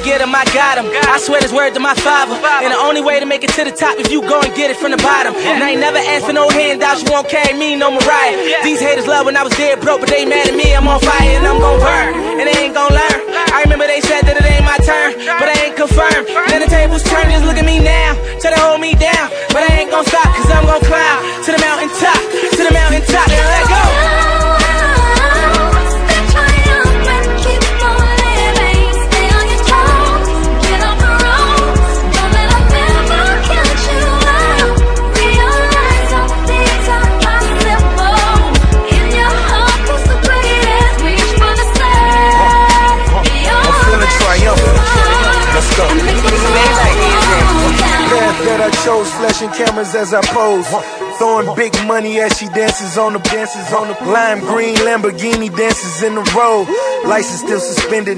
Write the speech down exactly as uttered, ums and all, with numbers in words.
get him, I got him. I swear this word to my father. And the only way to make it to the top if you go and get it from the bottom. And I ain't never asked for no handouts, you won't carry me, no Mariah. These haters love when I was dead broke, but they mad at me, I'm on fire and I'm gon' burn. And they ain't gon' learn. I remember they said that it ain't my turn, but I ain't confirmed. Then the tables turn, just look at me now. Try to hold me down, but I ain't gon' stop, cause I'm gon' climb to the mountain top, to the mountain top, and let go. That I chose, flashing cameras as I pose, throwing big money as she dances on the dances on the lime green Lamborghini dances in the road. License still suspended.